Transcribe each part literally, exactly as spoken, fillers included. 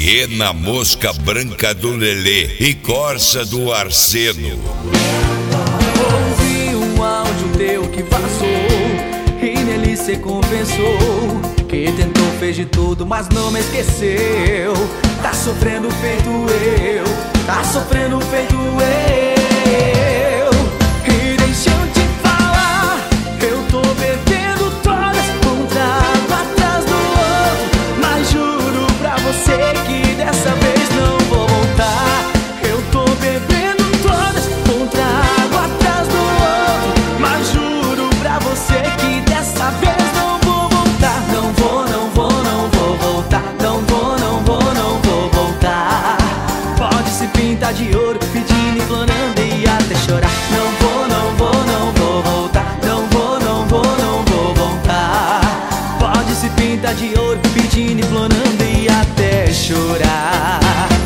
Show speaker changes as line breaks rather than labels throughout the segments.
Sirena Mosca Branca do Lelê e Corsa do Arseno.
Ouvi um áudio teu que vazou e nele cê confessou que tentou, fez de tudo, mas não me esqueceu. Tá sofrendo feito eu, tá sofrendo feito eu. E deixa eu te falar, eu tô bebendo todas, um trago atrás do outro, mas juro pra você que dessa vez não vou voltar. Eu tô bebendo todas, um trago atrás do outro, mas juro pra você que dessa vez não vou voltar. Não vou, não vou, não vou voltar. Não vou, não vou, não vou voltar. Pode se pintar de ouro, pedindo, implorando e até chorar. Não vou, não vou, não vou voltar. Não vou, não vou, não vou voltar. Pode se pintar de ouro, pedindo, implorando e até chorar.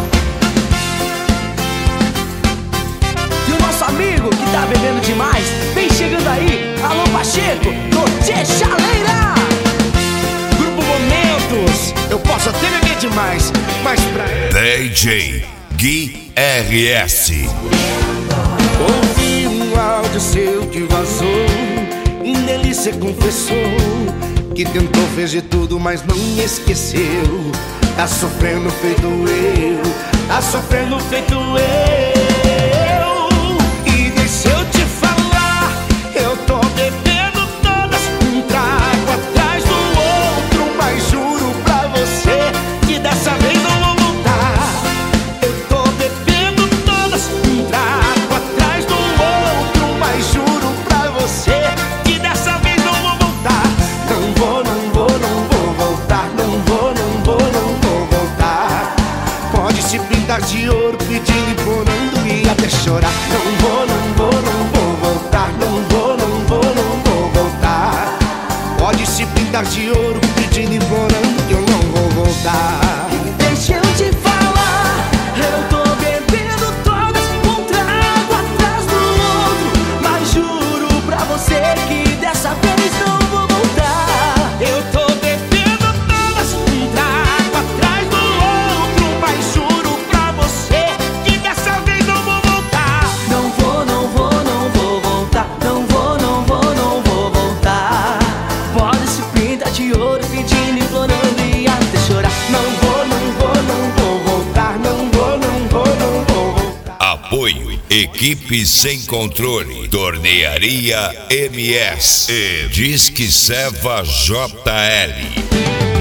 E o nosso amigo que tá bebendo demais, vem chegando aí. Alô Pacheco, Noite Chaleira. Grupo Momentos. Eu posso até beber demais, mas pra
D J Gui R S.
Ouvi um áudio seu que vazou e nele cê confessou que tentou, fez de tudo, mas não me esqueceu. Tá sofrendo feito eu, tá sofrendo feito eu. E deixa eu te falar, eu tô bebendo todas, um trago atrás do outro, mas juro pra você que dessa vez não vou voltar. Eu tô bebendo todas, um trago atrás do outro, mas juro pra você que dessa vez não vou voltar. Não vou, não vou, não vou voltar. Não vou, não vou, não vou voltar. Pode se pintar de ouro, pedindo, implorando e até chorar. Não vou, não vou, não vou voltar. Não vou, não vou, não vou voltar. Pode se pintar de ouro, pedindo, implorando que eu não vou voltar.
deixa eu te falar, eu tô bebendo todas, um trago atrás do outro, mas juro pra você que dessa vez não vou voltar.
Eu tô bebendo todas, um trago atrás do outro, mas juro pra você que dessa vez não vou voltar.
Não vou, não vou, não vou voltar. Não vou, não vou, não vou voltar. Pode se pintar de ouro, pedindo, implorando e até chorar. Não vou, não vou, não vou voltar.
Não vou, não vou, não vou voltar.
Apoio Equipe Sem Controle, Tornearia M S e Disque Seva J L.